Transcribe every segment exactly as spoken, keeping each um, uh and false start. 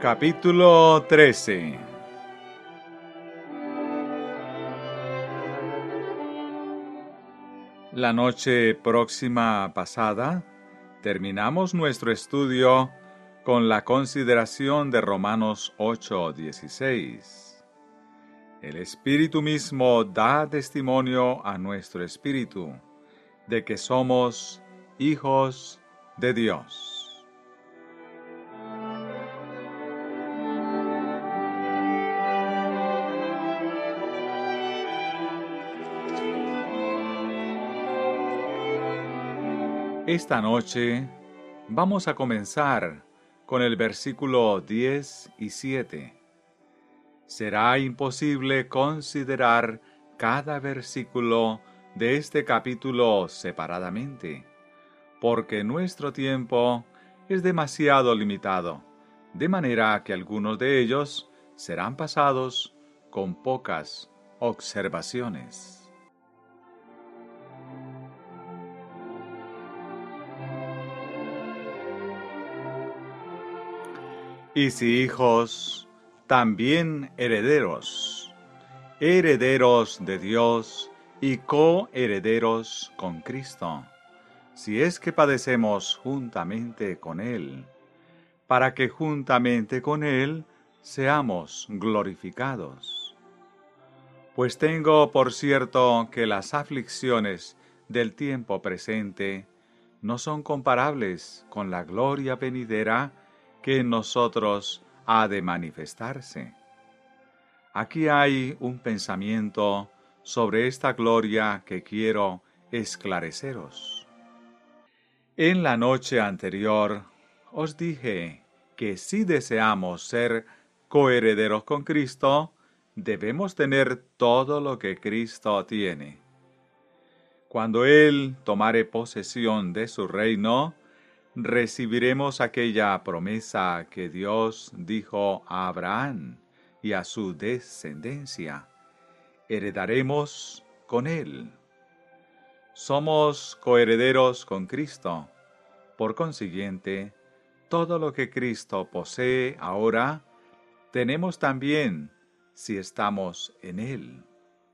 Capítulo trece. La noche próxima pasada, terminamos nuestro estudio con la consideración de Romanos ocho dieciséis. El Espíritu mismo da testimonio a nuestro espíritu de que somos hijos de Dios. Esta noche vamos a comenzar con el versículo diez y siete. Será imposible considerar cada versículo de este capítulo separadamente, porque nuestro tiempo es demasiado limitado, de manera que algunos de ellos serán pasados con pocas observaciones. Y si hijos, también herederos, herederos de Dios y coherederos con Cristo, si es que padecemos juntamente con Él, para que juntamente con Él seamos glorificados. Pues tengo por cierto que las aflicciones del tiempo presente no son comparables con la gloria venidera que en nosotros ha de manifestarse. Aquí hay un pensamiento sobre esta gloria que quiero esclareceros. En la noche anterior os dije que si deseamos ser coherederos con Cristo, debemos tener todo lo que Cristo tiene. Cuando Él tomare posesión de su reino, recibiremos aquella promesa que Dios dijo a Abraham y a su descendencia. Heredaremos con Él. Somos coherederos con Cristo. Por consiguiente, todo lo que Cristo posee ahora, tenemos también si estamos en Él.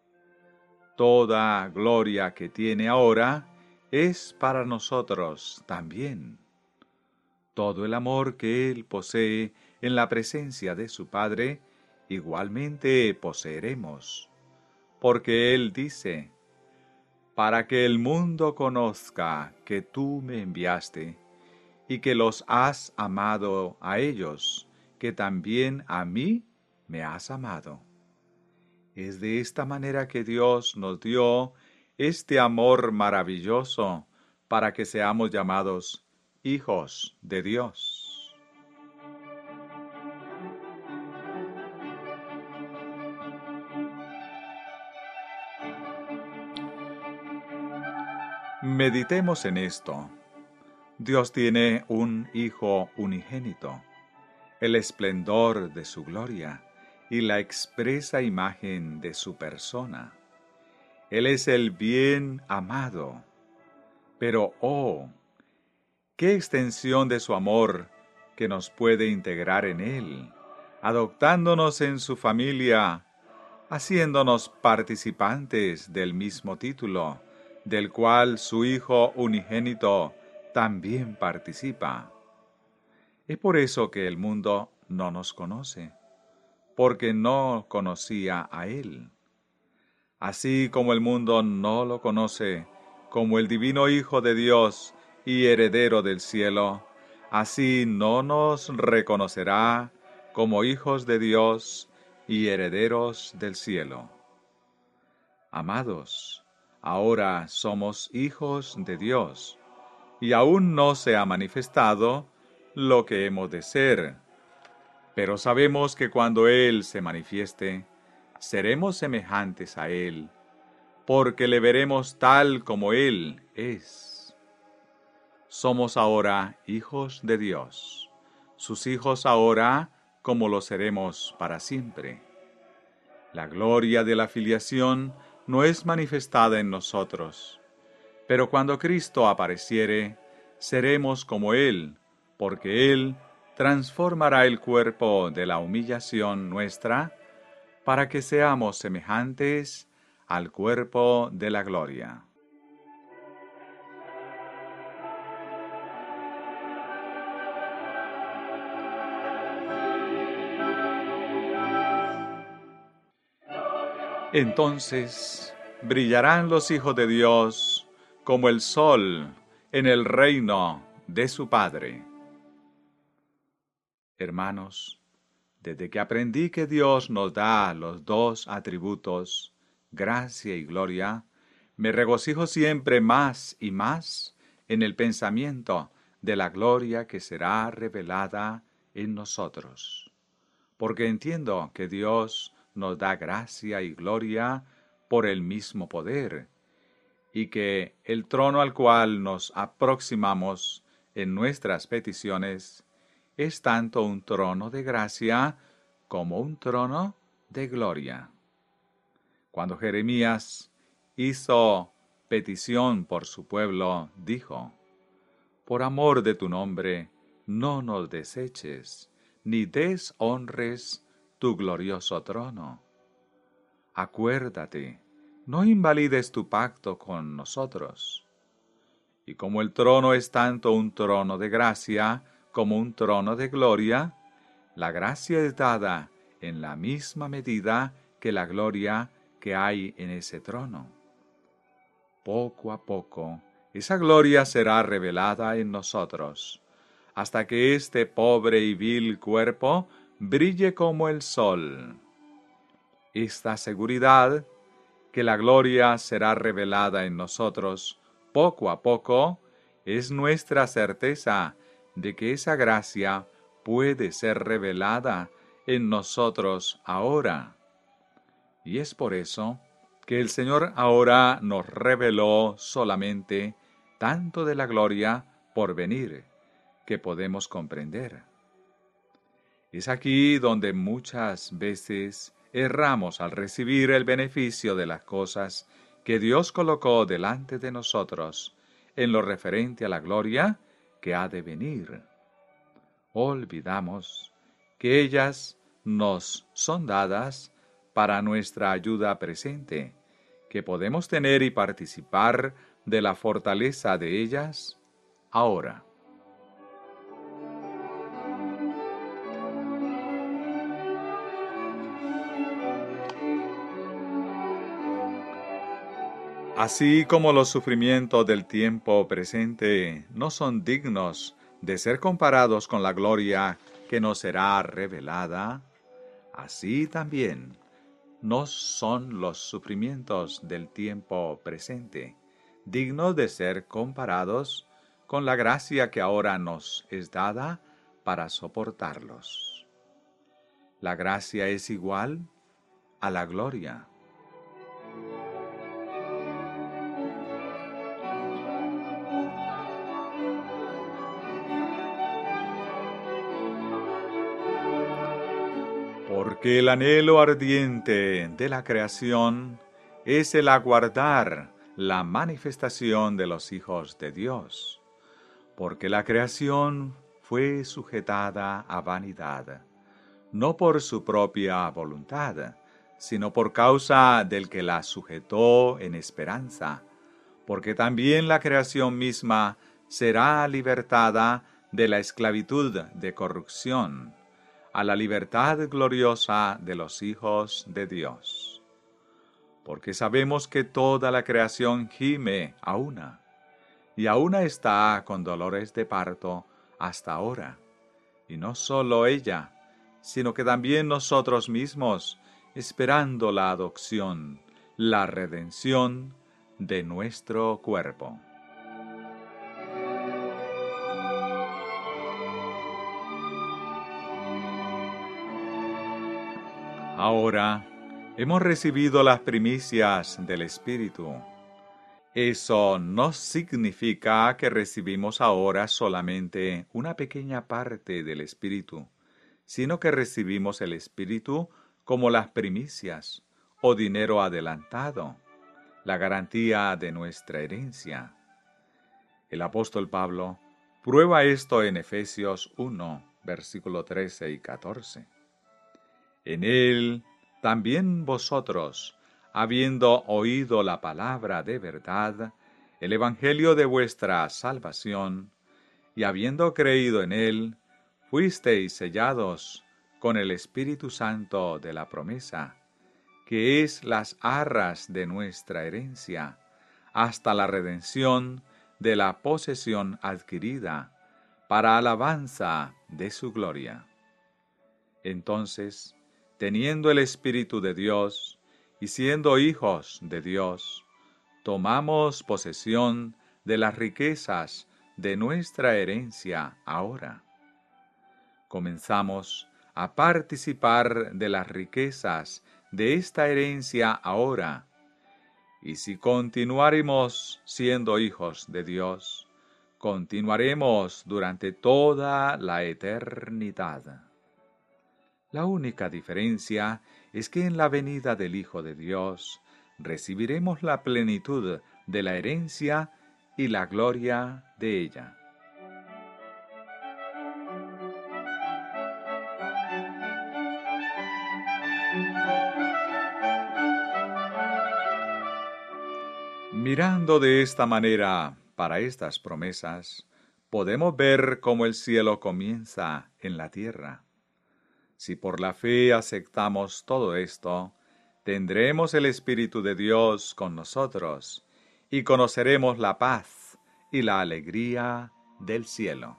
Toda gloria que tiene ahora es para nosotros también. Todo el amor que Él posee en la presencia de su Padre, igualmente poseeremos. Porque Él dice, para que el mundo conozca que tú me enviaste, y que los has amado a ellos, que también a mí me has amado. Es de esta manera que Dios nos dio este amor maravilloso, para que seamos llamados hijos de Dios. Meditemos en esto. Dios tiene un Hijo unigénito, el esplendor de su gloria y la expresa imagen de su persona. Él es el bien amado, pero oh, qué extensión de su amor que nos puede integrar en Él, adoptándonos en su familia, haciéndonos participantes del mismo título, del cual su Hijo unigénito también participa. Es por eso que el mundo no nos conoce, porque no conocía a Él. Así como el mundo no lo conoce como el divino Hijo de Dios y heredero del cielo, así no nos reconocerá como hijos de Dios y herederos del cielo. Amados, ahora somos hijos de Dios, y aún no se ha manifestado lo que hemos de ser. Pero sabemos que cuando Él se manifieste, seremos semejantes a Él, porque le veremos tal como Él es. Somos ahora hijos de Dios, sus hijos ahora como lo seremos para siempre. La gloria de la filiación no es manifestada en nosotros, pero cuando Cristo apareciere, seremos como Él, porque Él transformará el cuerpo de la humillación nuestra para que seamos semejantes al cuerpo de la gloria. Entonces brillarán los hijos de Dios como el sol en el reino de su Padre. Hermanos, desde que aprendí que Dios nos da los dos atributos, gracia y gloria, me regocijo siempre más y más en el pensamiento de la gloria que será revelada en nosotros, porque entiendo que Dios nos da gracia y gloria por el mismo poder, y que el trono al cual nos aproximamos en nuestras peticiones es tanto un trono de gracia como un trono de gloria. Cuando Jeremías hizo petición por su pueblo, dijo: «Por amor de tu nombre, no nos deseches, ni deshonres tu glorioso trono. Acuérdate, no invalides tu pacto con nosotros». Y como el trono es tanto un trono de gracia como un trono de gloria, la gracia es dada en la misma medida que la gloria que hay en ese trono. Poco a poco, esa gloria será revelada en nosotros, hasta que este pobre y vil cuerpo brille como el sol. Esta seguridad, que la gloria será revelada en nosotros poco a poco, es nuestra certeza de que esa gracia puede ser revelada en nosotros ahora. Y es por eso que el Señor ahora nos reveló solamente tanto de la gloria por venir que podemos comprender. Es aquí donde muchas veces erramos al recibir el beneficio de las cosas que Dios colocó delante de nosotros en lo referente a la gloria que ha de venir. Olvidamos que ellas nos son dadas para nuestra ayuda presente, que podemos tener y participar de la fortaleza de ellas ahora. Así como los sufrimientos del tiempo presente no son dignos de ser comparados con la gloria que nos será revelada, así también no son los sufrimientos del tiempo presente dignos de ser comparados con la gracia que ahora nos es dada para soportarlos. La gracia es igual a la gloria. Porque el anhelo ardiente de la creación es el aguardar la manifestación de los hijos de Dios, porque la creación fue sujetada a vanidad, no por su propia voluntad, sino por causa del que la sujetó en esperanza, porque también la creación misma será libertada de la esclavitud de corrupción, a la libertad gloriosa de los hijos de Dios. Porque sabemos que toda la creación gime a una, y a una está con dolores de parto hasta ahora, y no solo ella, sino que también nosotros mismos, esperando la adopción, la redención de nuestro cuerpo. Ahora hemos recibido las primicias del Espíritu. Eso no significa que recibimos ahora solamente una pequeña parte del Espíritu, sino que recibimos el Espíritu como las primicias o dinero adelantado, la garantía de nuestra herencia. El apóstol Pablo prueba esto en Efesios uno, versículo trece y catorce. En él también vosotros, habiendo oído la palabra de verdad, el evangelio de vuestra salvación, y habiendo creído en él, fuisteis sellados con el Espíritu Santo de la promesa, que es las arras de nuestra herencia, hasta la redención de la posesión adquirida, para alabanza de su gloria. Entonces, teniendo el Espíritu de Dios, y siendo hijos de Dios, tomamos posesión de las riquezas de nuestra herencia ahora. Comenzamos a participar de las riquezas de esta herencia ahora, y si continuaremos siendo hijos de Dios, continuaremos durante toda la eternidad. La única diferencia es que en la venida del Hijo de Dios recibiremos la plenitud de la herencia y la gloria de ella. Mirando de esta manera para estas promesas, podemos ver cómo el cielo comienza en la tierra. Si por la fe aceptamos todo esto, tendremos el Espíritu de Dios con nosotros y conoceremos la paz y la alegría del cielo.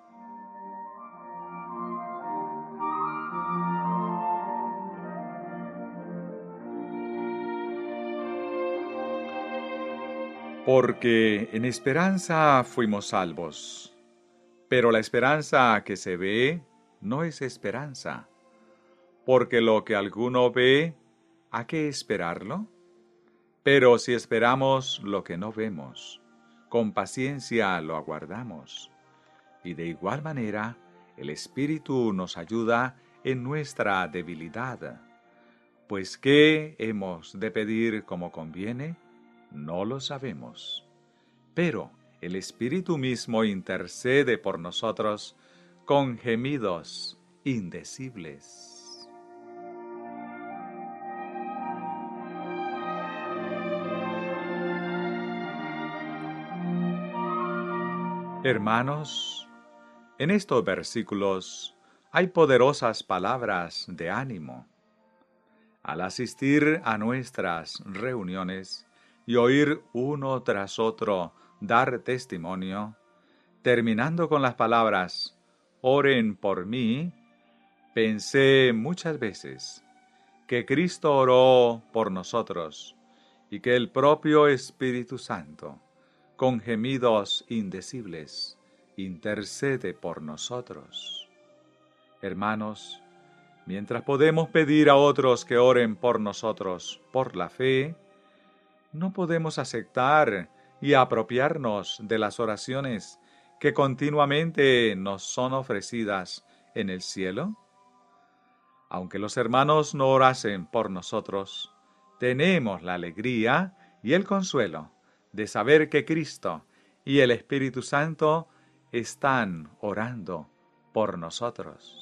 Porque en esperanza fuimos salvos, pero la esperanza que se ve no es esperanza, porque lo que alguno ve, ¿a qué esperarlo? Pero si esperamos lo que no vemos, con paciencia lo aguardamos. Y de igual manera, el Espíritu nos ayuda en nuestra debilidad. Pues ¿qué hemos de pedir como conviene? No lo sabemos. Pero el Espíritu mismo intercede por nosotros con gemidos indecibles. Hermanos, en estos versículos hay poderosas palabras de ánimo. Al asistir a nuestras reuniones y oír uno tras otro dar testimonio, terminando con las palabras, oren por mí, pensé muchas veces que Cristo oró por nosotros y que el propio Espíritu Santo, con gemidos indecibles, intercede por nosotros. Hermanos, mientras podemos pedir a otros que oren por nosotros por la fe, ¿no podemos aceptar y apropiarnos de las oraciones que continuamente nos son ofrecidas en el cielo? Aunque los hermanos no orasen por nosotros, tenemos la alegría y el consuelo de saber que Cristo y el Espíritu Santo están orando por nosotros.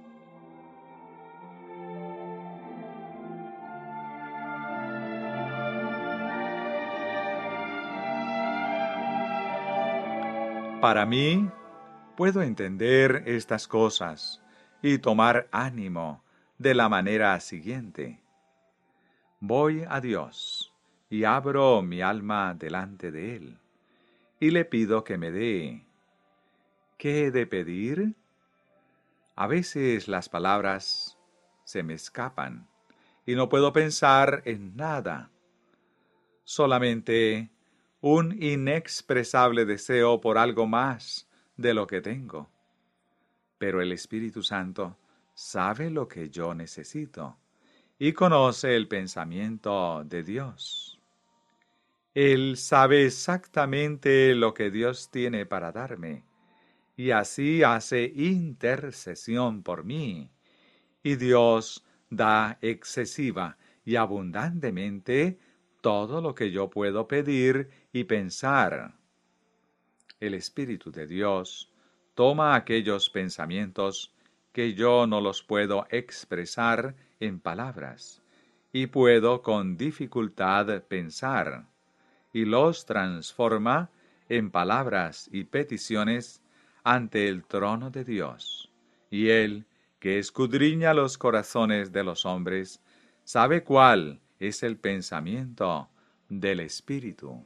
Para mí, puedo entender estas cosas y tomar ánimo de la manera siguiente. Voy a Dios y abro mi alma delante de Él y le pido que me dé. ¿Qué he de pedir? A veces las palabras se me escapan y no puedo pensar en nada. Solamente un inexpresable deseo por algo más de lo que tengo. Pero el Espíritu Santo sabe lo que yo necesito y conoce el pensamiento de Dios. Él sabe exactamente lo que Dios tiene para darme y así hace intercesión por mí. Y Dios da excesiva y abundantemente todo lo que yo puedo pedir y pensar. El Espíritu de Dios toma aquellos pensamientos que yo no los puedo expresar en palabras, y puedo con dificultad pensar, y los transforma en palabras y peticiones ante el trono de Dios. Y Él, que escudriña los corazones de los hombres, sabe cuál es el pensamiento del Espíritu.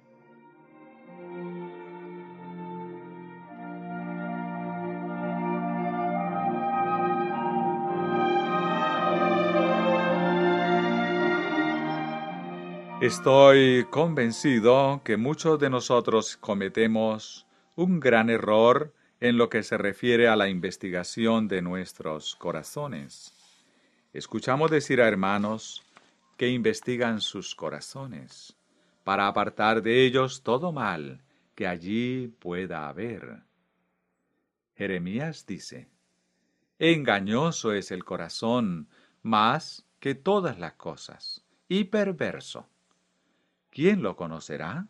Estoy convencido que muchos de nosotros cometemos un gran error en lo que se refiere a la investigación de nuestros corazones. Escuchamos decir a hermanos que investigan sus corazones para apartar de ellos todo mal que allí pueda haber. Jeremías dice: engañoso es el corazón más que todas las cosas, y perverso. ¿Quién lo conocerá?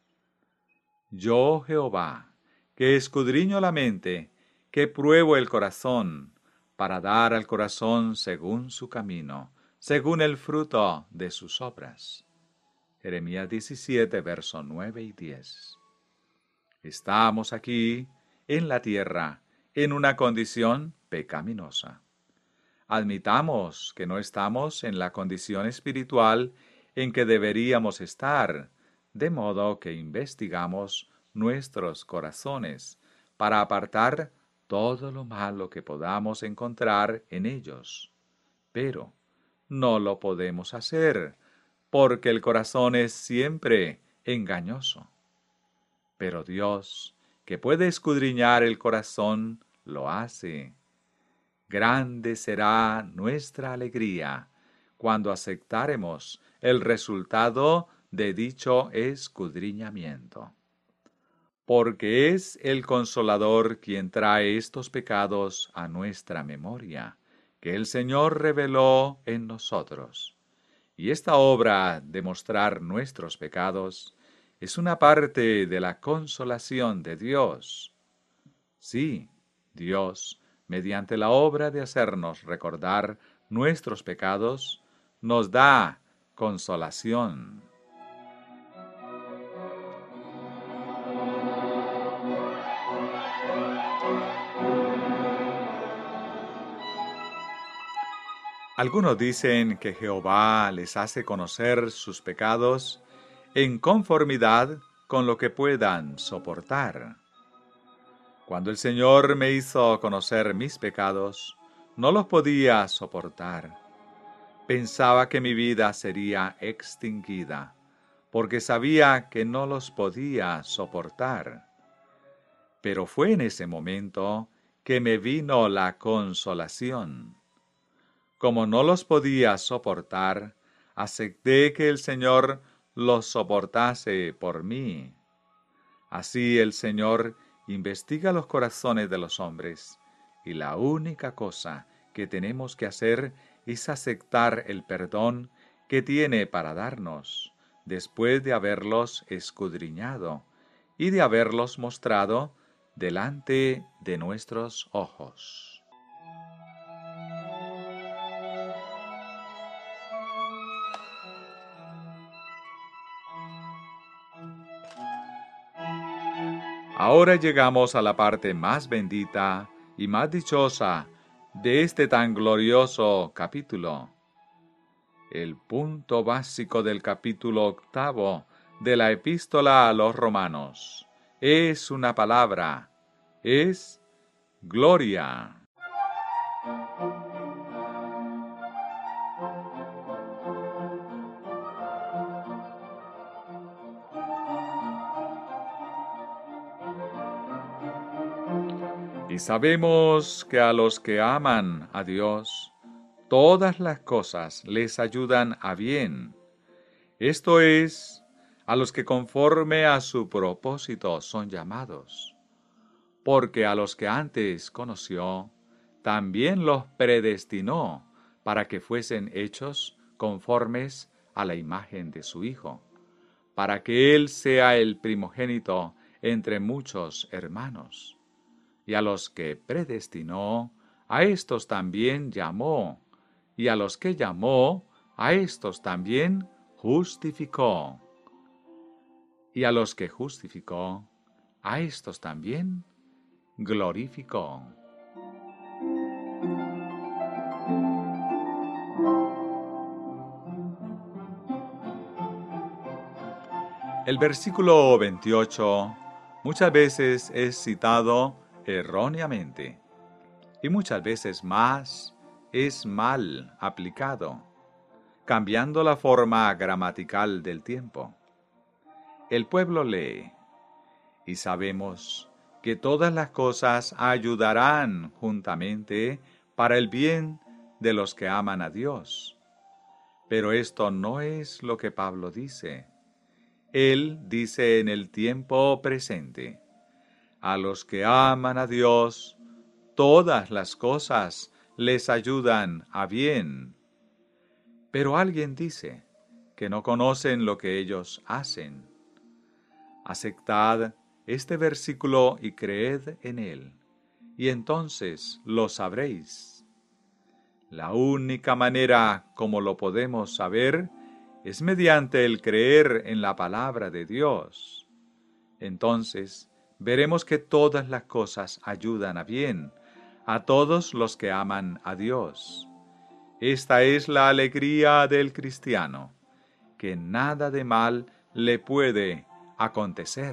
Yo, Jehová, que escudriño la mente, que pruebo el corazón, para dar al corazón según su camino, según el fruto de sus obras. Jeremías diecisiete, versos nueve y diez. Estamos aquí, en la tierra, en una condición pecaminosa. Admitamos que no estamos en la condición espiritual en que deberíamos estar, de modo que investigamos nuestros corazones para apartar todo lo malo que podamos encontrar en ellos. Pero no lo podemos hacer, porque el corazón es siempre engañoso. Pero Dios, que puede escudriñar el corazón, lo hace. Grande será nuestra alegría cuando aceptaremos el resultado de dicho escudriñamiento. Porque es el Consolador quien trae estos pecados a nuestra memoria, que el Señor reveló en nosotros. Y esta obra de mostrar nuestros pecados es una parte de la consolación de Dios. Sí, Dios, mediante la obra de hacernos recordar nuestros pecados, nos da consolación. Algunos dicen que Jehová les hace conocer sus pecados en conformidad con lo que puedan soportar. Cuando el Señor me hizo conocer mis pecados, no los podía soportar. Pensaba que mi vida sería extinguida, porque sabía que no los podía soportar. Pero fue en ese momento que me vino la consolación. Como no los podía soportar, acepté que el Señor los soportase por mí. Así el Señor investiga los corazones de los hombres, y la única cosa que tenemos que hacer es aceptar el perdón que tiene para darnos, después de haberlos escudriñado y de haberlos mostrado delante de nuestros ojos. Ahora llegamos a la parte más bendita y más dichosa de este tan glorioso capítulo. El punto básico del capítulo octavo de la epístola a los romanos es una palabra, es gloria. Y sabemos que a los que aman a Dios, todas las cosas les ayudan a bien. Esto es, a los que conforme a su propósito son llamados. Porque a los que antes conoció, también los predestinó para que fuesen hechos conformes a la imagen de su Hijo, para que Él sea el primogénito entre muchos hermanos. y a los que predestinó, a estos también llamó, y a los que llamó, a estos también justificó, y a los que justificó, a estos también glorificó. El versículo veintiocho muchas veces es citado erróneamente y muchas veces más es mal aplicado, cambiando la forma gramatical del tiempo. El pueblo lee, y sabemos que todas las cosas ayudarán juntamente para el bien de los que aman a Dios. Pero esto no es lo que Pablo dice. Él dice en el tiempo presente: a los que aman a Dios, todas las cosas les ayudan a bien. Pero alguien dice que no conocen lo que ellos hacen. Aceptad este versículo y creed en él, y entonces lo sabréis. La única manera como lo podemos saber es mediante el creer en la palabra de Dios. Entonces veremos que todas las cosas ayudan a bien a todos los que aman a Dios. Esta es la alegría del cristiano, que nada de mal le puede acontecer.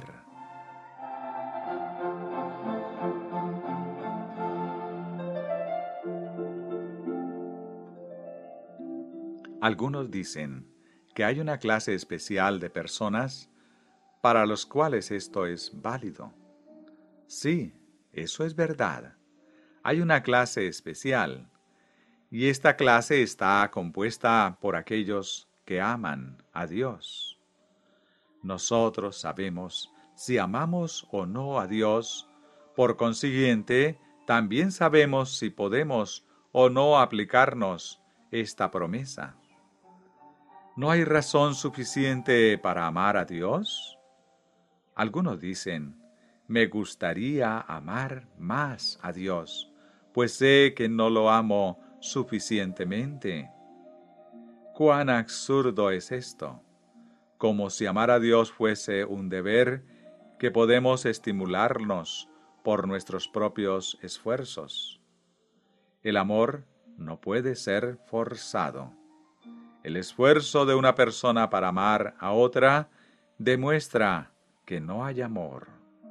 Algunos dicen que hay una clase especial de personas para los cuales esto es válido. Sí, eso es verdad. Hay una clase especial, y esta clase está compuesta por aquellos que aman a Dios. Nosotros sabemos si amamos o no a Dios, por consiguiente, también sabemos si podemos o no aplicarnos esta promesa. ¿No hay razón suficiente para amar a Dios? Algunos dicen: me gustaría amar más a Dios, pues sé que no lo amo suficientemente. ¡Cuán absurdo es esto! Como si amar a Dios fuese un deber que podemos estimularnos por nuestros propios esfuerzos. El amor no puede ser forzado. El esfuerzo de una persona para amar a otra demuestra que no hay amor.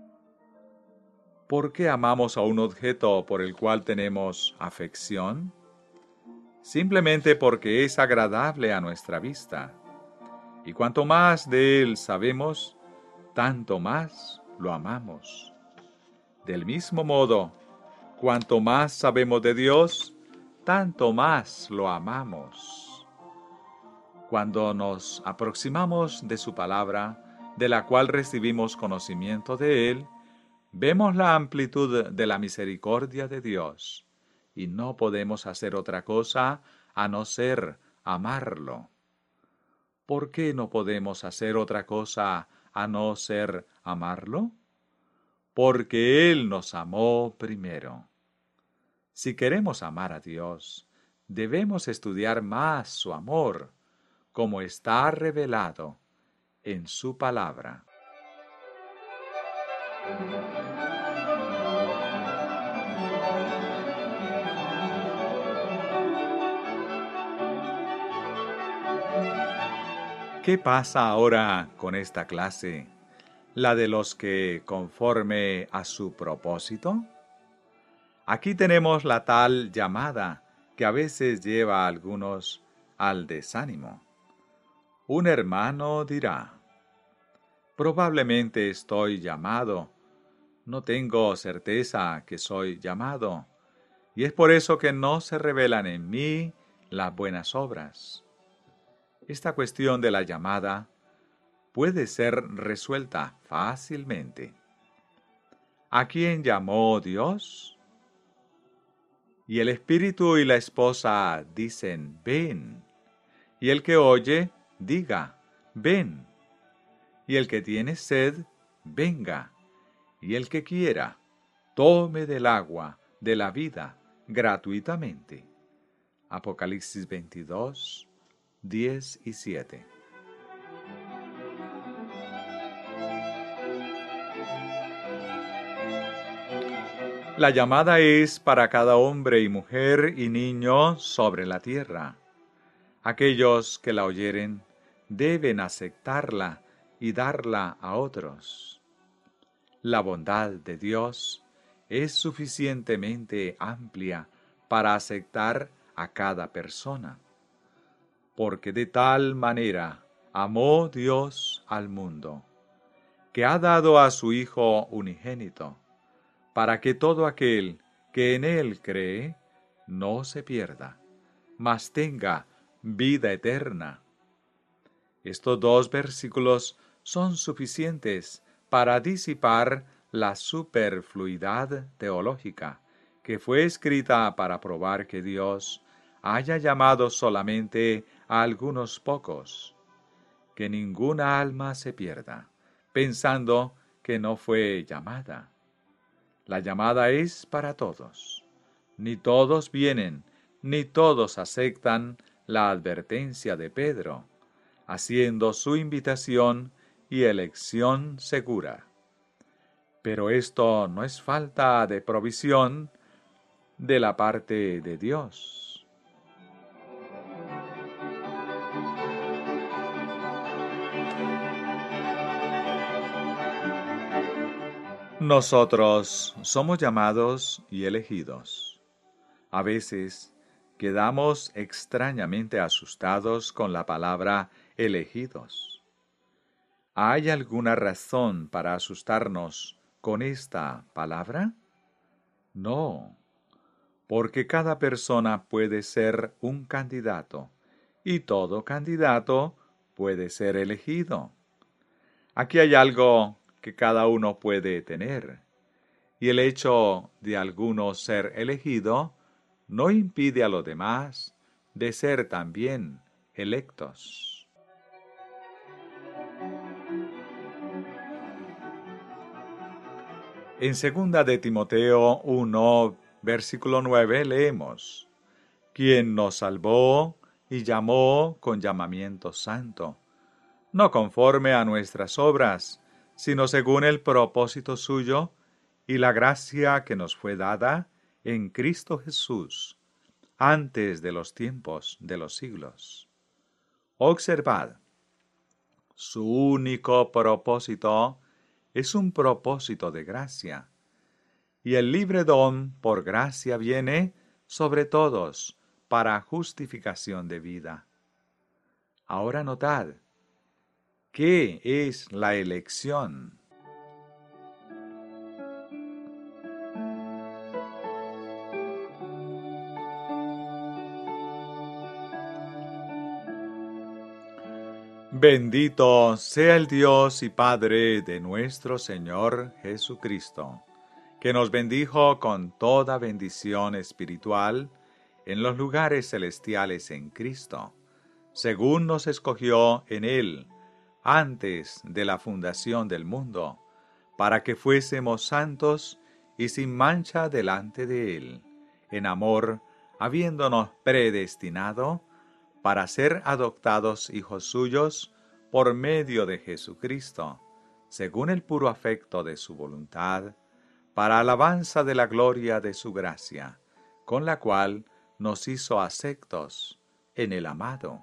¿Por qué amamos a un objeto por el cual tenemos afección? Simplemente porque es agradable a nuestra vista. Y cuanto más de él sabemos, tanto más lo amamos. Del mismo modo, cuanto más sabemos de Dios, tanto más lo amamos. Cuando nos aproximamos de su palabra, de la cual recibimos conocimiento de él, vemos la amplitud de la misericordia de Dios, y no podemos hacer otra cosa a no ser amarlo. ¿Por qué no podemos hacer otra cosa a no ser amarlo? Porque Él nos amó primero. Si queremos amar a Dios, debemos estudiar más su amor, como está revelado en su palabra. ¿Qué pasa ahora con esta clase, la de los que conforme a su propósito? Aquí tenemos la tal llamada que a veces lleva a algunos al desánimo. Un hermano dirá: probablemente estoy llamado, no tengo certeza que soy llamado, y es por eso que no se revelan en mí las buenas obras. Esta cuestión de la llamada puede ser resuelta fácilmente. ¿A quién llamó Dios? Y el espíritu y la esposa dicen: ven. Y el que oye, diga: ven. Y el que tiene sed, venga. Y el que quiera, tome del agua de la vida gratuitamente. Apocalipsis veintidós, diez y siete. La llamada es para cada hombre y mujer y niño sobre la tierra. Aquellos que la oyeren deben aceptarla y darla a otros. La bondad de Dios es suficientemente amplia para aceptar a cada persona, porque de tal manera amó Dios al mundo, que ha dado a su Hijo unigénito, para que todo aquel que en Él cree no se pierda, mas tenga vida eterna. Estos dos versículos son suficientes para disipar la superfluidad teológica que fue escrita para probar que Dios haya llamado solamente a algunos pocos, que ninguna alma se pierda, pensando que no fue llamada. La llamada es para todos. Ni todos vienen, ni todos aceptan la advertencia de Pedro, haciendo su invitación y elección segura. Pero esto no es falta de provisión de la parte de Dios. Nosotros somos llamados y elegidos. A veces quedamos extrañamente asustados con la palabra elegidos. ¿Hay alguna razón para asustarnos con esta palabra? No, porque cada persona puede ser un candidato y todo candidato puede ser elegido. Aquí hay algo que cada uno puede tener, y el hecho de alguno ser elegido no impide a los demás de ser también electos. En segunda de Timoteo uno, versículo nueve, leemos: quien nos salvó y llamó con llamamiento santo, no conforme a nuestras obras, sino según el propósito suyo y la gracia que nos fue dada en Cristo Jesús, antes de los tiempos de los siglos. Observad, su único propósito es un propósito de gracia, y el libre don por gracia viene sobre todos para justificación de vida. Ahora notad, ¿qué es la elección? Bendito sea el Dios y Padre de nuestro Señor Jesucristo, que nos bendijo con toda bendición espiritual en los lugares celestiales en Cristo, según nos escogió en Él antes de la fundación del mundo, para que fuésemos santos y sin mancha delante de Él, en amor, habiéndonos predestinado para ser adoptados hijos suyos por medio de Jesucristo, según el puro afecto de su voluntad, para alabanza de la gloria de su gracia, con la cual nos hizo aceptos en el amado.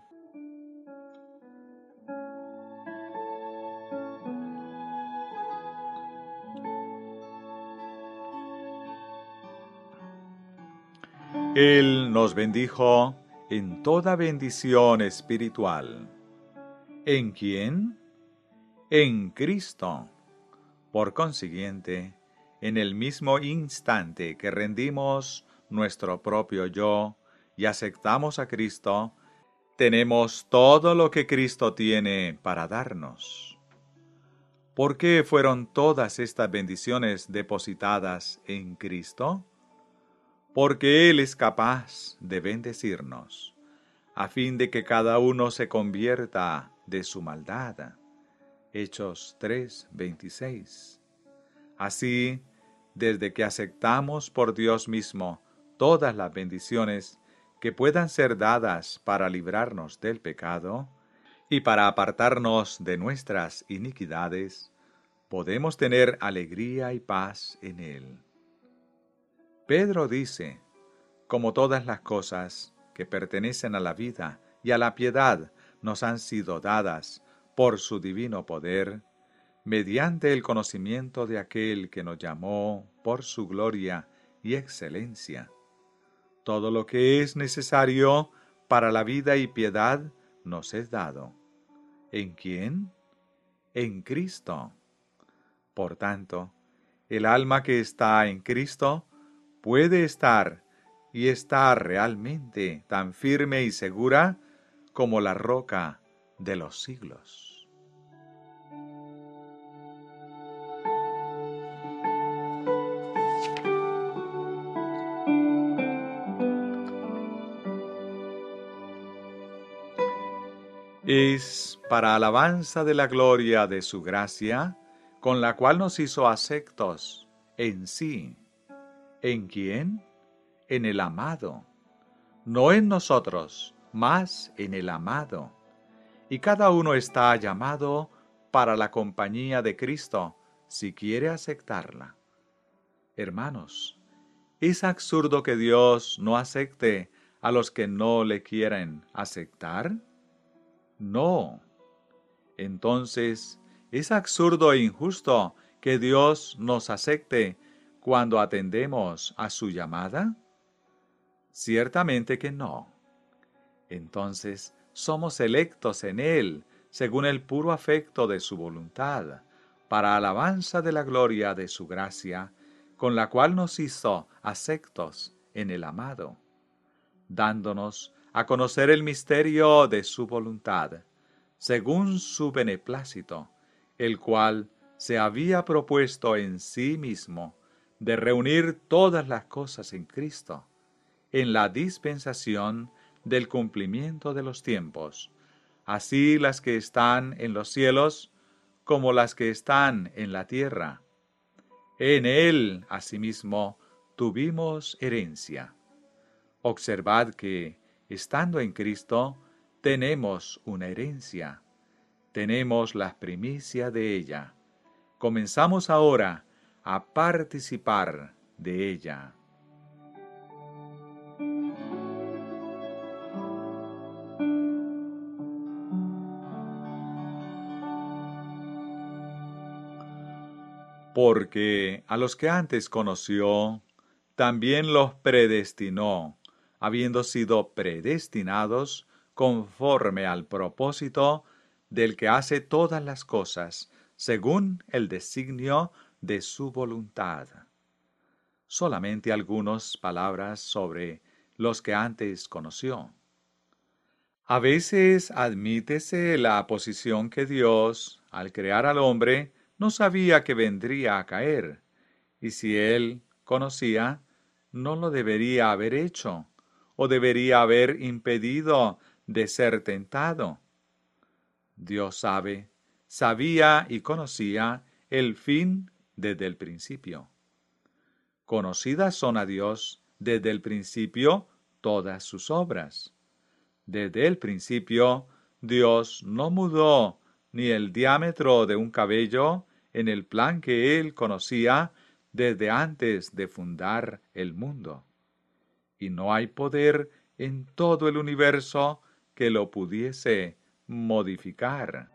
Él nos bendijo en toda bendición espiritual. ¿En quién? En Cristo. Por consiguiente, en el mismo instante que rendimos nuestro propio yo y aceptamos a Cristo, tenemos todo lo que Cristo tiene para darnos. ¿Por qué fueron todas estas bendiciones depositadas en Cristo? Porque Él es capaz de bendecirnos, a fin de que cada uno se convierta de su maldad. Hechos tres, veintiséis. Así, desde que aceptamos por Dios mismo todas las bendiciones que puedan ser dadas para librarnos del pecado y para apartarnos de nuestras iniquidades, podemos tener alegría y paz en Él. Pedro dice, como todas las cosas que pertenecen a la vida y a la piedad nos han sido dadas por su divino poder, mediante el conocimiento de aquel que nos llamó por su gloria y excelencia. Todo lo que es necesario para la vida y piedad nos es dado. ¿En quién? En Cristo. Por tanto, el alma que está en Cristo puede estar y estar realmente tan firme y segura como la roca de los siglos. Es para alabanza de la gloria de su gracia, con la cual nos hizo aceptos en sí. ¿En quién? En el amado. No en nosotros, mas en el amado. Y cada uno está llamado para la compañía de Cristo, si quiere aceptarla. Hermanos, ¿es absurdo que Dios no acepte a los que no le quieren aceptar? No. Entonces, ¿es absurdo e injusto que Dios nos acepte cuando atendemos a su llamada? Ciertamente que no. Entonces, somos electos en Él, según el puro afecto de su voluntad, para alabanza de la gloria de su gracia, con la cual nos hizo aceptos en el amado, dándonos a conocer el misterio de su voluntad, según su beneplácito, el cual se había propuesto en sí mismo de reunir todas las cosas en Cristo, en la dispensación del cumplimiento de los tiempos, así las que están en los cielos como las que están en la tierra. En Él, asimismo, tuvimos herencia. Observad que, estando en Cristo, tenemos una herencia. Tenemos la primicia de ella. Comenzamos ahora a participar de ella. Porque a los que antes conoció, también los predestinó, habiendo sido predestinados conforme al propósito del que hace todas las cosas, según el designio de su voluntad. Solamente algunas palabras sobre los que antes conoció. A veces admítese la posición que Dios, al crear al hombre, no sabía que vendría a caer, y si él conocía, no lo debería haber hecho, o debería haber impedido de ser tentado. Dios sabe, sabía y conocía el fin desde el principio. Conocidas son a Dios desde el principio todas sus obras. Desde el principio, Dios no mudó ni el diámetro de un cabello en el plan que Él conocía desde antes de fundar el mundo. Y no hay poder en todo el universo que lo pudiese modificar.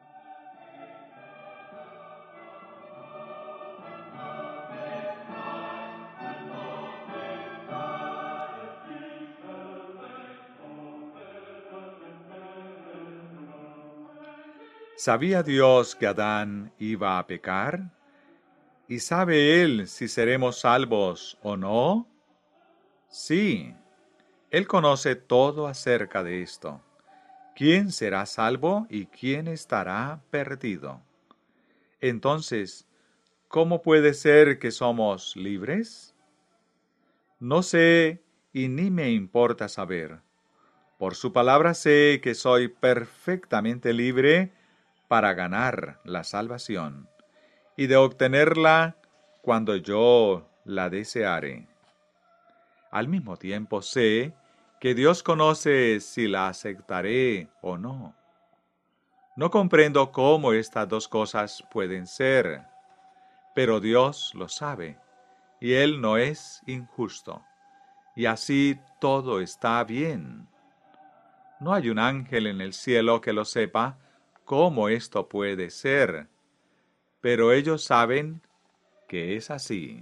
¿Sabía Dios que Adán iba a pecar? ¿Y sabe Él si seremos salvos o no? Sí, Él conoce todo acerca de esto. ¿Quién será salvo y quién estará perdido? Entonces, ¿cómo puede ser que somos libres? No sé y ni me importa saber. Por su palabra sé que soy perfectamente libre para ganar la salvación, y de obtenerla cuando yo la deseare. Al mismo tiempo sé que Dios conoce si la aceptaré o no. No comprendo cómo estas dos cosas pueden ser, pero Dios lo sabe, y Él no es injusto, y así todo está bien. No hay un ángel en el cielo que lo sepa cómo esto puede ser, pero ellos saben que es así.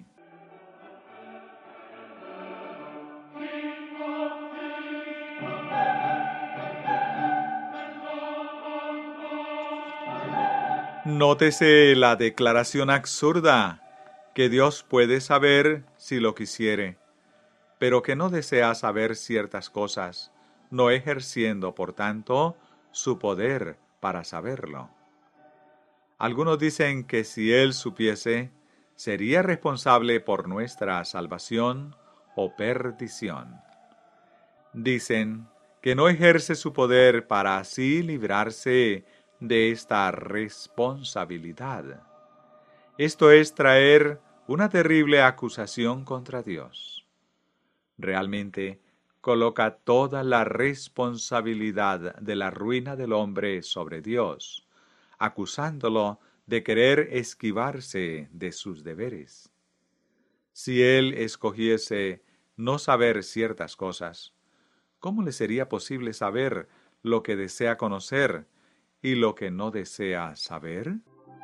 Nótese la declaración absurda, que Dios puede saber si lo quisiere, pero que no desea saber ciertas cosas, no ejerciendo, por tanto, su poder para saberlo. Algunos dicen que si Él supiese, sería responsable por nuestra salvación o perdición. Dicen que no ejerce su poder para así librarse de esta responsabilidad. Esto es traer una terrible acusación contra Dios. Realmente coloca toda la responsabilidad de la ruina del hombre sobre Dios, acusándolo de querer esquivarse de sus deberes. Si él escogiese no saber ciertas cosas, ¿cómo le sería posible saber lo que desea conocer y lo que no desea saber?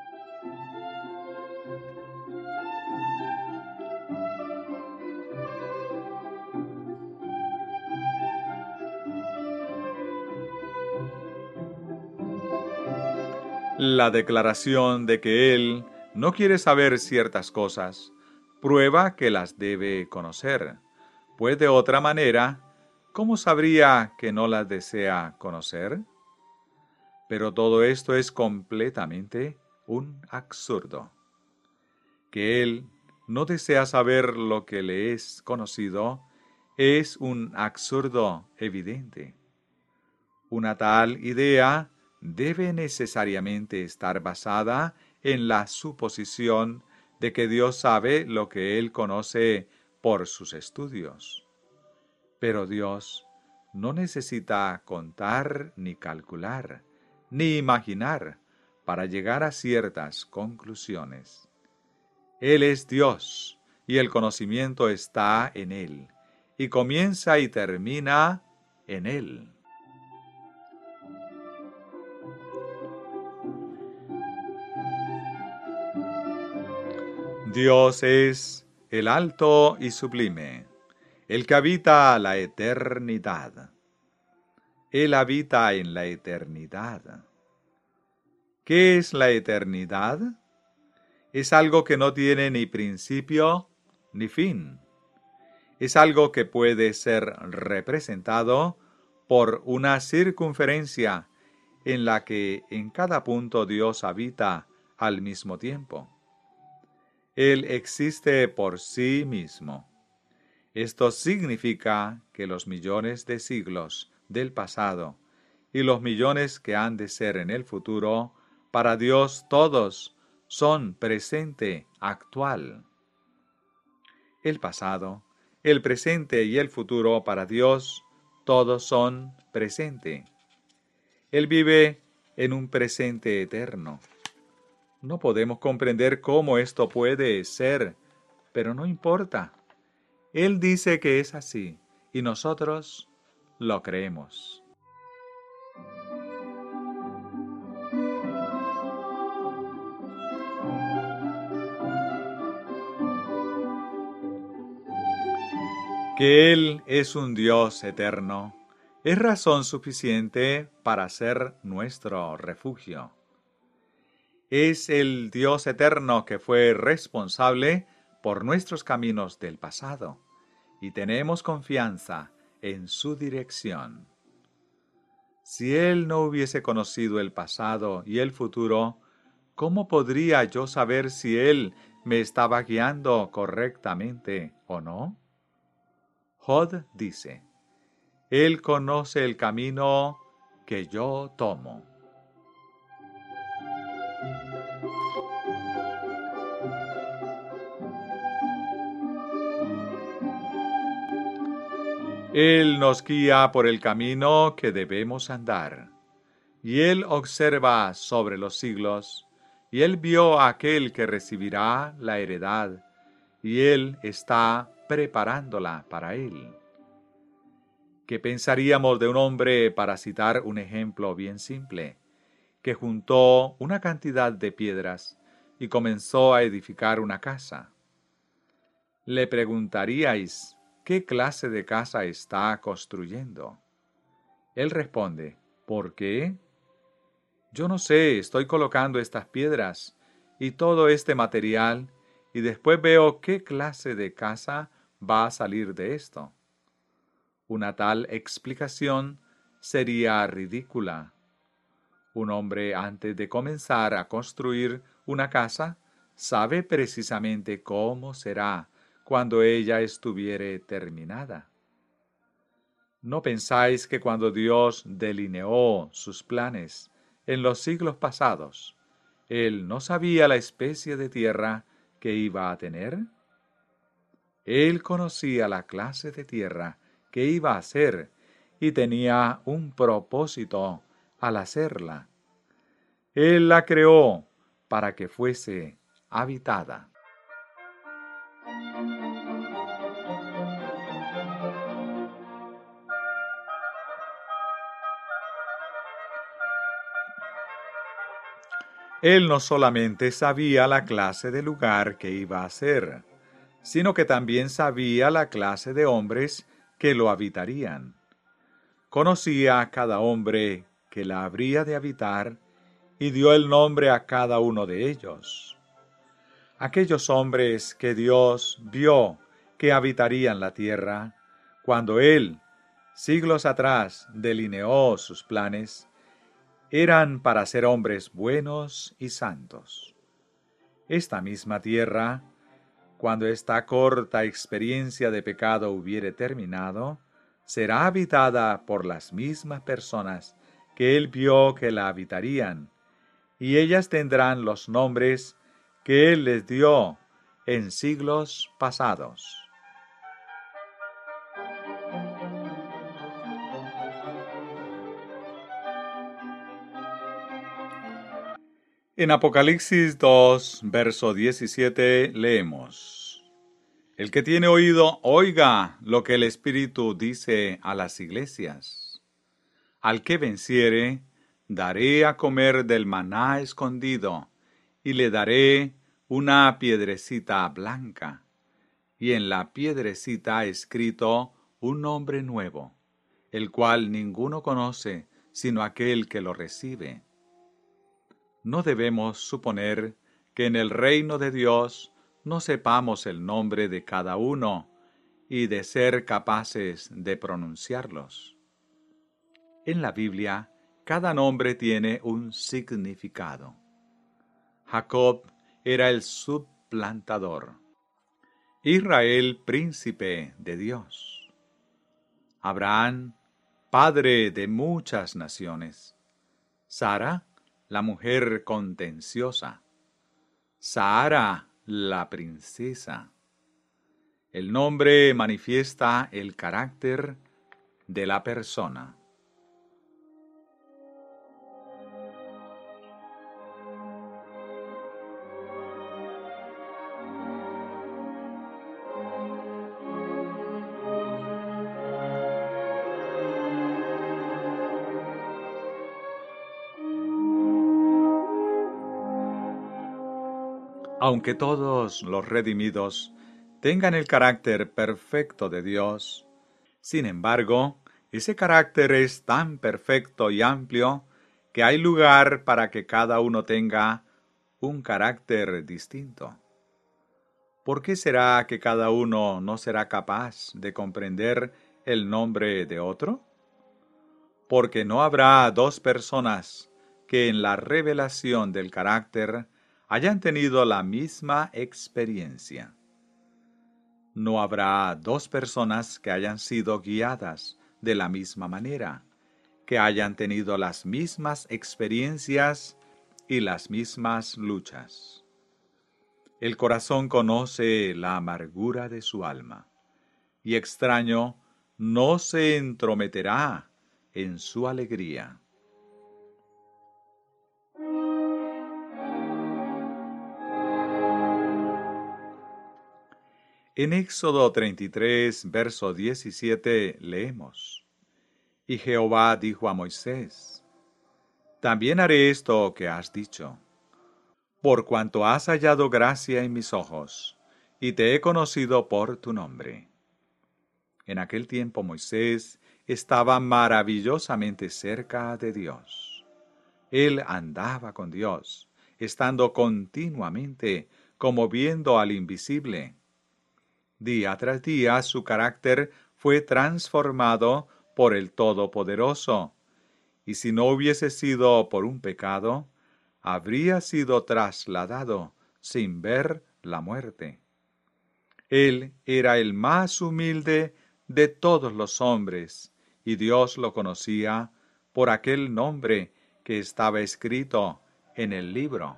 La declaración de que él no quiere saber ciertas cosas prueba que las debe conocer, pues de otra manera, ¿cómo sabría que no las desea conocer? Pero todo esto es completamente un absurdo. Que él no desea saber lo que le es conocido es un absurdo evidente. Una tal idea debe necesariamente estar basada en la suposición de que Dios sabe lo que Él conoce por sus estudios. Pero Dios no necesita contar ni calcular, ni imaginar para llegar a ciertas conclusiones. Él es Dios y el conocimiento está en Él, y comienza y termina en Él. Dios es el alto y sublime, el que habita la eternidad. Él habita en la eternidad. ¿Qué es la eternidad? Es algo que no tiene ni principio ni fin. Es algo que puede ser representado por una circunferencia en la que en cada punto Dios habita al mismo tiempo. Él existe por sí mismo. Esto significa que los millones de siglos del pasado y los millones que han de ser en el futuro, para Dios todos son presente actual. El pasado, el presente y el futuro para Dios todos son presente. Él vive en un presente eterno. No podemos comprender cómo esto puede ser, pero no importa. Él dice que es así, y nosotros lo creemos. Que Él es un Dios eterno es razón suficiente para ser nuestro refugio. Es el Dios eterno que fue responsable por nuestros caminos del pasado, y tenemos confianza en su dirección. Si Él no hubiese conocido el pasado y el futuro, ¿cómo podría yo saber si Él me estaba guiando correctamente o no? Hod dice, Él conoce el camino que yo tomo. Él nos guía por el camino que debemos andar, y Él observa sobre los siglos, y Él vio a aquel que recibirá la heredad, y Él está preparándola para Él. ¿Qué pensaríamos de un hombre, para citar un ejemplo bien simple, que juntó una cantidad de piedras y comenzó a edificar una casa? Le preguntaríais, ¿qué clase de casa está construyendo? Él responde, ¿por qué? Yo no sé, estoy colocando estas piedras y todo este material y después veo qué clase de casa va a salir de esto. Una tal explicación sería ridícula. Un hombre, antes de comenzar a construir una casa, sabe precisamente cómo será cuando ella estuviere terminada. ¿No pensáis que cuando Dios delineó sus planes en los siglos pasados, Él no sabía la especie de tierra que iba a tener? Él conocía la clase de tierra que iba a ser y tenía un propósito al hacerla. Él la creó para que fuese habitada. Él no solamente sabía la clase de lugar que iba a ser, sino que también sabía la clase de hombres que lo habitarían. Conocía a cada hombre que la habría de habitar y dio el nombre a cada uno de ellos. Aquellos hombres que Dios vio que habitarían la tierra, cuando Él, siglos atrás, delineó sus planes, eran para ser hombres buenos y santos. Esta misma tierra, cuando esta corta experiencia de pecado hubiere terminado, será habitada por las mismas personas que Él vio que la habitarían, y ellas tendrán los nombres que Él les dio en siglos pasados. En Apocalipsis dos, verso diecisiete, leemos: El que tiene oído, oiga lo que el Espíritu dice a las iglesias. Al que venciere, daré a comer del maná escondido, y le daré una piedrecita blanca, y en la piedrecita escrito un nombre nuevo, el cual ninguno conoce, sino aquel que lo recibe. No debemos suponer que en el reino de Dios no sepamos el nombre de cada uno y de ser capaces de pronunciarlos. En la Biblia, cada nombre tiene un significado. Jacob era el suplantador, Israel príncipe de Dios, Abraham padre de muchas naciones, Sara la mujer contenciosa, Sahara la princesa. El nombre manifiesta el carácter de la persona. Aunque todos los redimidos tengan el carácter perfecto de Dios, sin embargo, ese carácter es tan perfecto y amplio que hay lugar para que cada uno tenga un carácter distinto. ¿Por qué será que cada uno no será capaz de comprender el nombre de otro? Porque no habrá dos personas que en la revelación del carácter hayan tenido la misma experiencia. No habrá dos personas que hayan sido guiadas de la misma manera, que hayan tenido las mismas experiencias y las mismas luchas. El corazón conoce la amargura de su alma, y extraño no se entrometerá en su alegría. En Éxodo treinta y tres, verso diecisiete, leemos: Y Jehová dijo a Moisés: También haré esto que has dicho, por cuanto has hallado gracia en mis ojos, y te he conocido por tu nombre. En aquel tiempo Moisés estaba maravillosamente cerca de Dios. Él andaba con Dios, estando continuamente como viendo al invisible. Día tras día su carácter fue transformado por el Todopoderoso, y si no hubiese sido por un pecado, habría sido trasladado sin ver la muerte. Él era el más humilde de todos los hombres, y Dios lo conocía por aquel nombre que estaba escrito en el libro.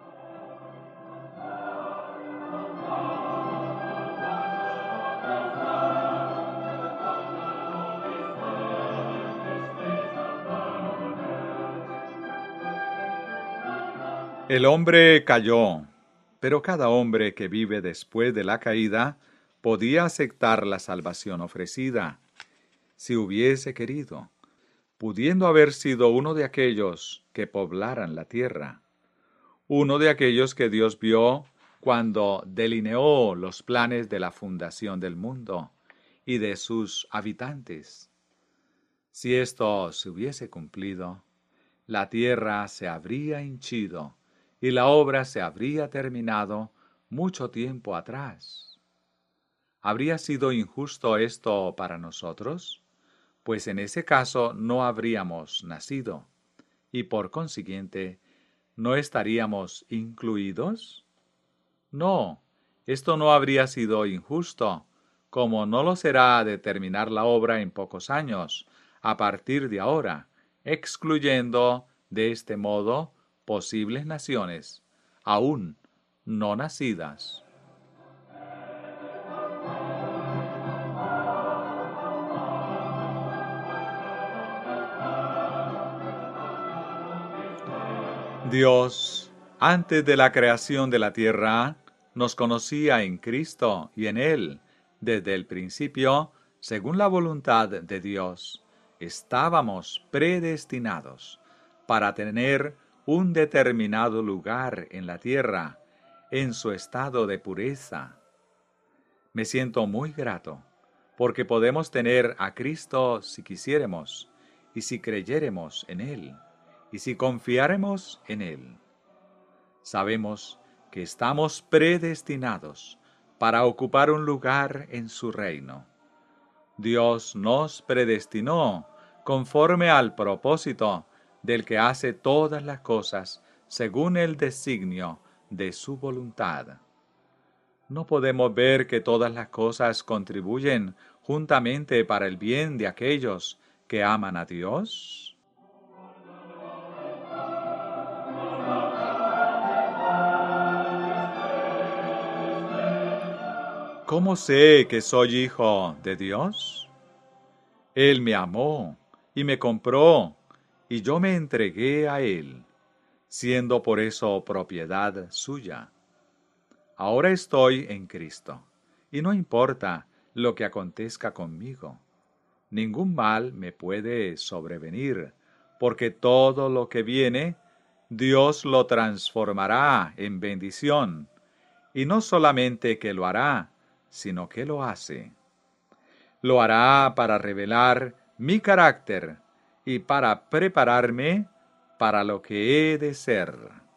El hombre cayó, pero cada hombre que vive después de la caída podía aceptar la salvación ofrecida, si hubiese querido, pudiendo haber sido uno de aquellos que poblaran la tierra, uno de aquellos que Dios vio cuando delineó los planes de la fundación del mundo y de sus habitantes. Si esto se hubiese cumplido, la tierra se habría hinchido y la obra se habría terminado mucho tiempo atrás. ¿Habría sido injusto esto para nosotros? Pues en ese caso no habríamos nacido, y por consiguiente, ¿no estaríamos incluidos? No, esto no habría sido injusto, como no lo será de terminar la obra en pocos años, a partir de ahora, excluyendo de este modo posibles naciones, aún no nacidas. Dios, antes de la creación de la tierra, nos conocía en Cristo y en Él, desde el principio, según la voluntad de Dios. Estábamos predestinados para tener un determinado lugar en la tierra, en su estado de pureza. Me siento muy grato, porque podemos tener a Cristo si quisiéramos, y si creyéremos en Él, y si confiáremos en Él. Sabemos que estamos predestinados para ocupar un lugar en su reino. Dios nos predestinó conforme al propósito del que hace todas las cosas según el designio de su voluntad. ¿No podemos ver que todas las cosas contribuyen juntamente para el bien de aquellos que aman a Dios? ¿Cómo sé que soy hijo de Dios? Él me amó y me compró, y yo me entregué a Él, siendo por eso propiedad suya. Ahora estoy en Cristo, y no importa lo que acontezca conmigo. Ningún mal me puede sobrevenir, porque todo lo que viene, Dios lo transformará en bendición, y no solamente que lo hará, sino que lo hace. Lo hará para revelar mi carácter y para prepararme para lo que he de ser.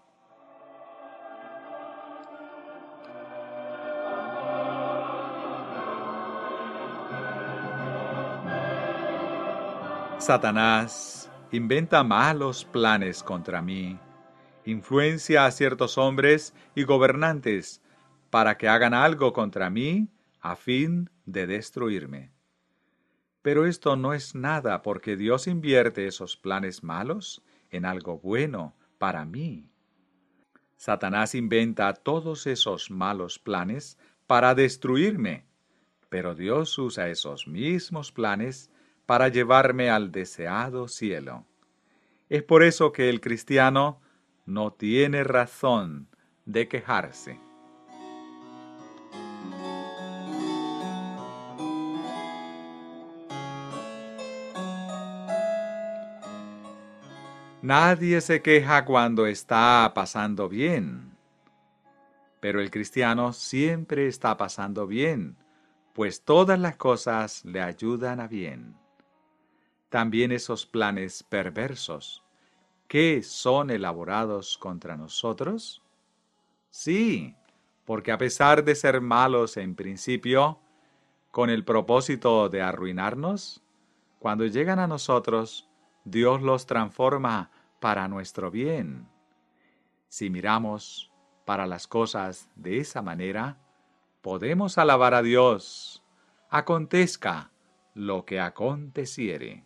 Satanás inventa malos planes contra mí, influencia a ciertos hombres y gobernantes para que hagan algo contra mí a fin de destruirme. Pero esto no es nada porque Dios invierte esos planes malos en algo bueno para mí. Satanás inventa todos esos malos planes para destruirme, pero Dios usa esos mismos planes para llevarme al deseado cielo. Es por eso que el cristiano no tiene razón de quejarse. Nadie se queja cuando está pasando bien, pero el cristiano siempre está pasando bien, pues todas las cosas le ayudan a bien. También esos planes perversos, ¿que son elaborados contra nosotros? Sí, porque a pesar de ser malos en principio, con el propósito de arruinarnos, cuando llegan a nosotros, Dios los transforma para nuestro bien. Si miramos para las cosas de esa manera, podemos alabar a Dios, acontezca lo que aconteciere.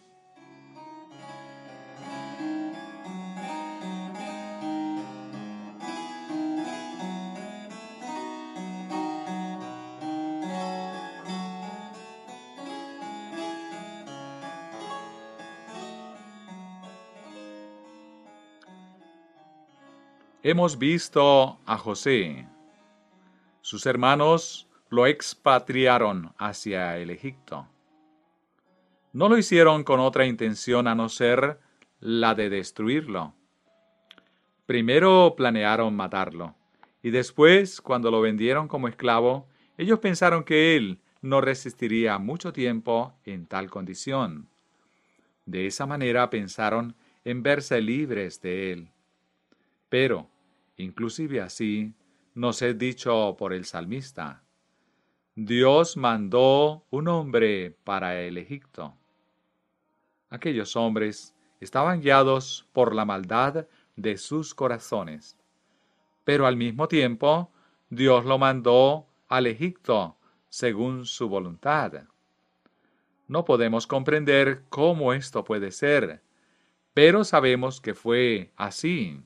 Hemos visto a José. Sus hermanos lo expatriaron hacia el Egipto. No lo hicieron con otra intención a no ser la de destruirlo. Primero planearon matarlo, y después, cuando lo vendieron como esclavo, ellos pensaron que él no resistiría mucho tiempo en tal condición. De esa manera pensaron en verse libres de él. Pero, inclusive así, nos es dicho por el salmista: Dios mandó un hombre para el Egipto. Aquellos hombres estaban guiados por la maldad de sus corazones, pero al mismo tiempo Dios lo mandó al Egipto según su voluntad. No podemos comprender cómo esto puede ser, pero sabemos que fue así.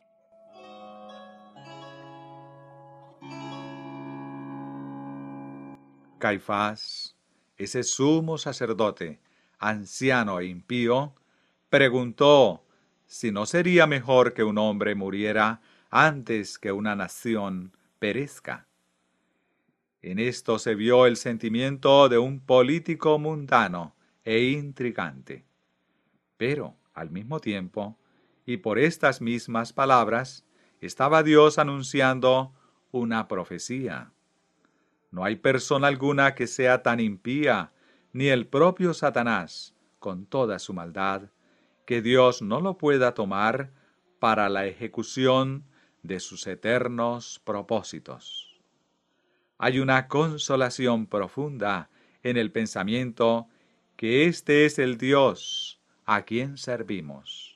Caifás, ese sumo sacerdote, anciano e impío, preguntó si no sería mejor que un hombre muriera antes que una nación perezca. En esto se vio el sentimiento de un político mundano e intrigante. Pero, al mismo tiempo, y por estas mismas palabras, estaba Dios anunciando una profecía. No hay persona alguna que sea tan impía, ni el propio Satanás, con toda su maldad, que Dios no lo pueda tomar para la ejecución de sus eternos propósitos. Hay una consolación profunda en el pensamiento que este es el Dios a quien servimos.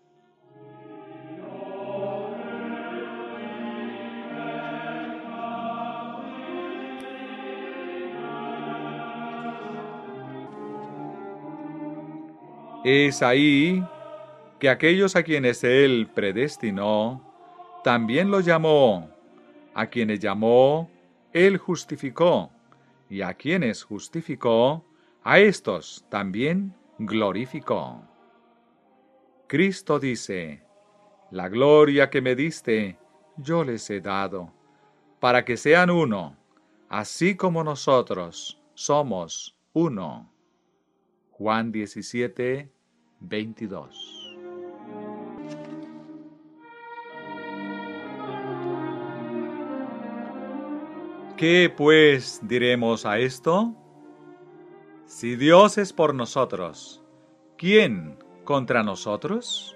Es ahí que aquellos a quienes Él predestinó, también los llamó. A quienes llamó, Él justificó. Y a quienes justificó, a éstos también glorificó. Cristo dice: la gloria que me diste, yo les he dado, para que sean uno, así como nosotros somos uno. Juan diecisiete, veintidós. ¿Qué pues diremos a esto? Si Dios es por nosotros, ¿quién contra nosotros?